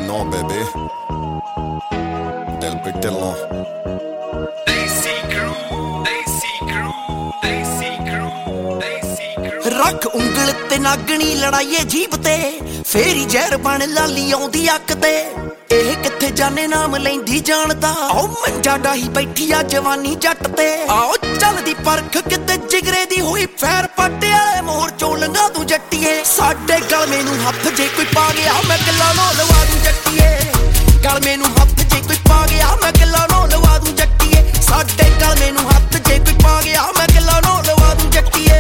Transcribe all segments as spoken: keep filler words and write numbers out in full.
know, baby. Del Pitello. Desi crew, Desi crew, Desi crew, Desi crew. ਰੱਖ ਉਂਗਲ ਤੇ ਨਾਗਣੀ ਲੜਾਈਏ ਜੀਬ ਤੇ ਫੇਰੀ ਜ਼ਹਿਰ ਬਣ ਲਾਲੀ ਆਉਂਦੀ ਅੱਖ ਤੇ ਇਹ ਕਿੱਥੇ ਜਾਣੇ ਨਾਮ ਲੈਂਦੀ ਜਾਣਦਾ ਆਓ ਮੰਜਾ ਡਾਹੀ ਬੈਠੀ ਆ ਜਵਾਨੀ ਜੱਟ ਤੇ ਆਓ ਚੱਲਦੀ ਪਰਖ ਕਿਤੇ ਜਿਗਰੇ ਦੀ ਹੋਈ ਫੈਰ ਪਾਟੇ ਵਾਲੇ ਮੋਹਰ ਚੋਂ ਲੰਘਾ ਤੂੰ ਜੱਟੀਏ ਸਾਡੇ ਗਲਮੇ ਨੂੰ ਹੱਥ ਜੇ ਕੋਈ ਪਾ ਗਿਆ ਮੈਂ ਗੱਲਾਂ ਨੋ ਲਵਾ ਦੂੰ ਜੱਟੀਏ ਗਲਮੇ ਨੂੰ ਹੱਥ ਜੇ ਕੋਈ ਪਾ ਗਿਆ ਮੈਂ ਗੱਲਾਂ ਨੋ ਲਵਾ ਦੂੰ ਜੱਟੀਏ ਸਾਡੇ ਗਲਮੇ ਨੂੰ ਹੱਥ ਜੇ ਕੋਈ ਪਾ ਗਿਆ ਮੈਂ ਗੱਲਾਂ ਨੋ ਲਵਾ ਦੂੰ ਜੱਟੀਏ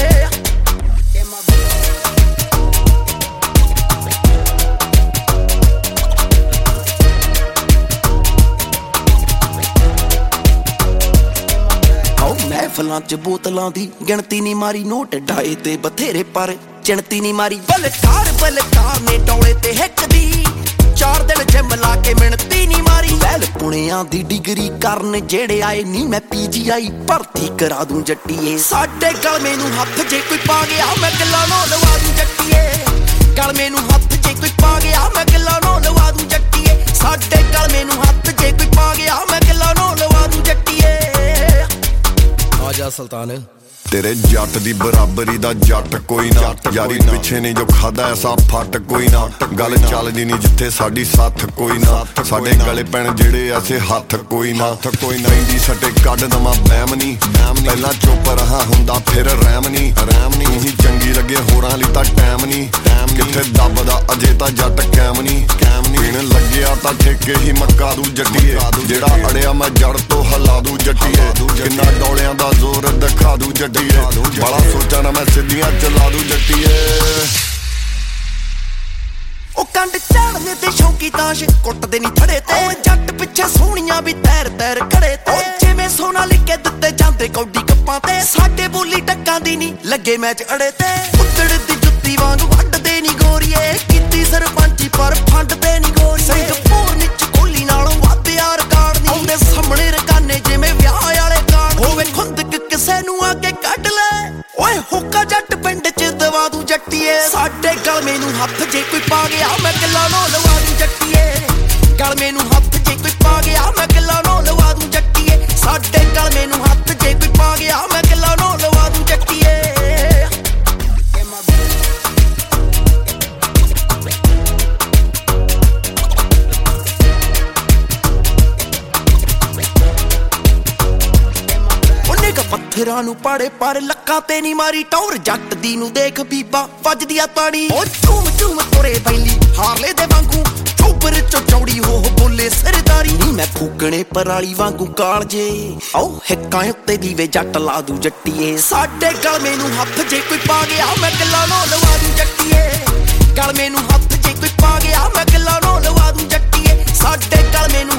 ਮਹਿਫਲਾਂ ਚ ਬੋਤਲਾਂ ਦੀ ਗਿਣਤੀ ਨੀ ਮਾਰੀ ਨੋਟ ਡਾਏ ਤੇ ਬਥੇਰੇ ਪਰ ਚਿਣਤੀ ਨੀ ਮਾਰੀ ਬਲਕਾਰ ਬਲਕਾਰ ਨੇ ਟੌਲੇ ਤੇ ਹਿੱਕ ਦੀ ਚਾਰ ਦਿਨ ਜਿਮ ਲਾ ਕੇ ਮਿਣਤੀ ਨੀ ਮਾਰੀ ਵੈਲ ਪੁਣਿਆਂ ਦੀ ਡਿਗਰੀ ਕਰਨ ਜਿਹੜੇ ਆਏ ਨੀ ਮੈਂ ਪੀਜੀ ਆਈ ਭਰਤੀ ਕਰਾ ਦੂੰ ਜੱਟੀਏ ਸਾਡੇ ਗਲਮੇ ਨੂੰ ਹੱਥ ਜੇ ਕੋਈ ਪਾ ਗਿਆ ਮੈਂ ਗੱਲਾਂ ਨੋ ਲਵਾ ਦੂੰ ਜੱਟੀਏ ਗਲਮੇ ਨੂੰ ਹੱਥ ਜੇ ਕੋਈ ਪਾ ਗਿਆ ਮੈਂ ਗੱਲਾਂ ਨੋ ਲਵਾ ਦੂੰ ਜੱਟੀਏ ਸਾਡੇ ਗਲਮੇ ਨੂੰ ਹੱਥ ਜੇ ਕੋਈ ਪਾ ਗਿਆ ਮੈਂ ਗੱਲਾਂ ਨੋ ਲਵਾ ਦੂੰ ਜੱਟੀਏ ਆਜਾ ਸੁਲਤਾਨ ਤੇਰੇ ਜੱਟ ਦੀ ਬਰਾਬਰੀ ਦਾ ਜੱਟ ਕੋਈ ਨਾ ਯਾਰੀ ਪਿੱਛੇ ਨਹੀਂ ਜੋ ਖਾਦਾ ਐਸਾ ਫੱਟ ਕੋਈ ਨਾ ਗੱਲ ਚੱਲਦੀ ਨਹੀਂ ਜਿੱਥੇ ਸਾਡੀ ਸਾਥ ਕੋਈ ਨਾ ਸਾਡੇ ਗਲੇ ਪੈਣ ਜਿਹੜੇ ਐਸੇ ਹੱਥ ਕੋਈ ਨਾ ਕੋਈ ਨਹੀਂ ਸੱਟੇ ਕੱਢ ਦਮਾ ਬੈਮ ਨਹੀਂ ਪਹਿਲਾਂ ਚੁੱਪ ਰਹਾ ਹੁੰਦਾ ਫਿਰ ਰਹਿਮ ਨਹੀਂ ਰਹਿਮ ਨਹੀਂ ਹੀ ਚੰਗੀ ਲੱਗੇ ਹੋਰਾਂ ਲਈ ਤਾਂ ਟਾਈਮ ਨਹੀਂ ਕਿੱਥੇ ਦੱਬਦਾ ਅਜੇ ਤਾਂ ਜੱਟ ਕੈਮ ਨਹੀਂ ਕੈਮ ਨਹੀਂ ਪੀਣ ਲੱਗਿਆ ਤਾਂ ਠੇਕੇ ਹੀ ਮੱਕਾ ਦੂ ਜੱਟੀਏ ਜਿਹੜਾ ਅੜਿਆ ਮੈਂ ਜੜ ਤੋਂ ਹਲਾ ਦੂ ਜੱਟੀਏ ਕਿੰਨਾ ਡੋਲਿਆਂ ਦਾ ਜ਼ੋਰ ਦਿਖਾ ਦੂ ਜੱਟੀਏ ਬੜਾ ਸੋਚਾਂ ਨਾ ਮੈਂ ਸਿੱਧੀਆਂ ਚਲਾ ਦੂ ਜੱਟੀਏ ਉਹ ਕੰਡ ਝਾੜਨੇ ਤੇ ਸ਼ੌਂਕੀ ਤਾਸ਼ ਕੁੱਟਦੇ ਨੀ ਥੜੇ ਤੇ ਜੱਟ ਪਿੱਛੇ ਸੋਹਣੀਆਂ ਵੀ ਤੈਰ ਤੈਰ ਖੜੇ ਤੇ ਜਿਵੇਂ ਸੋਨਾ ਲਿਖੇ ਦਿੱਤੇ ਜਾਂਦੇ ਕੌਡੀ ਕੱਪਾਂ ਤੇ ਸਾਡੇ ਬੋਲੀ ਟੱਕਾਂ ਦੀ ਨੀ ਲੱਗੇ ਮੈਚ ਅੜੇ ਤੇ ਉੱਤੜ ਦੀ ਜੁੱਤੀ ਵਾਂਗ ਵੱਢਦੇ ਨੀ ਗੋਰੀਏ ਕੀਤੀ ਸਰਪੰਚੀ ਪਰ ਫੰਡਦੇ ਨੀ ਗੋਰੀਏ ਸਿੰਗਪੂਰ ਨਿੱਚ ਕੋਲੀ ਨਾਲੋਂ ਵੱਧ ਯਾਰ ਕਾਰਡ ਨੀ ਆਉਂਦੇ ਸਾਹਮਣੇ ਰਕਾਨੇ ਜਿਵੇਂ ਵਿਆਹ ਵਾਲੇ ਕਾਰਡ ਹੋਵੇ ਖੁੰਦਕ ਕਿਸੇ ਨੂੰ ਆ ਕੇ ਕੱਢ ਲੈ ਓਏ ਹੁੱਕਾ ਜੱਟ ਪਿੰਡ ਚ ਦਵਾ ਦੂੰ ਜੱਟੀਏ ਸਾਡੇ ਗਲਮੇ ਨੂੰ ਹੱਥ ਜੇ ਕੋਈ ਪਾ ਗਿਆ ਮੈਂ ਗੱਲਾਂ ਨੋ ਲਵਾ ਦੂੰ ਜੱਟੀਏ ਗਲਮੇ ਨੂੰ ਹੱਥ ਜੇ ਕੋਈ ਪਾ ਗਿਆ ਮੈਂ ਗੱਲਾਂ ਨੋ ਲਵਾ ਦੂੰ ਜੱਟੀਏ ਸਾਡੇ ਗਲਮੇ ਨੂੰ ਹੱਥ ਜੇ ਕੋਈ ਪਾ ਗਿਆ ਮੈਂ ਗੱਲਾਂ ਨੋ ਲਵਾ ਦੂੰ ਜੱਟੀਏ ਪੱਥਰਾਂ ਨੂੰ ਪਾੜੇ ਪਰ ਲੱਕਾਂ ਤੇ ਨੀ ਮਾਰੀ ਟੌਰ ਜੱਟ ਦੀ ਨੂੰ ਦੇਖ ਬੀਬਾ ਵੱਜਦੀ ਆ ਤਾੜੀ ਓ ਝੂਮ ਝੂਮ ਤੁਰੇ ਬੈਲੀ ਹਾਰਲੇ ਦੇ ਵਾਂਗੂ ਚੋਬਰ ਚੋ ਚੌੜੀ ਹੋ ਬੋਲੇ ਸਰਦਾਰੀ ਨੀ ਮੈਂ ਫੂਕਣੇ ਪਰਾਲੀ ਵਾਂਗੂ ਕਾਲਜੇ ਆਓ ਹਿੱਕਾਂ ਉੱਤੇ ਦੀਵੇ ਜੱਟ ਲਾ ਦੂ ਜੱਟੀਏ ਸਾਡੇ ਗਲਮੇ ਨੂੰ ਹੱਥ ਜੇ ਕੋਈ ਪਾ ਗਿਆ ਮੈਂ ਗੱਲਾਂ ਨੋ ਲਵਾ ਦੂ ਜੱਟੀਏ ਗਲਮੇ ਨੂੰ ਹੱਥ ਜੇ ਕੋਈ ਪਾ ਗਿਆ ਮੈਂ ਗੱਲਾਂ ਨੋ ਲਵਾ ਦੂ ਜੱਟੀਏ ਸਾਡੇ ਗਲਮੇ ਨੂੰ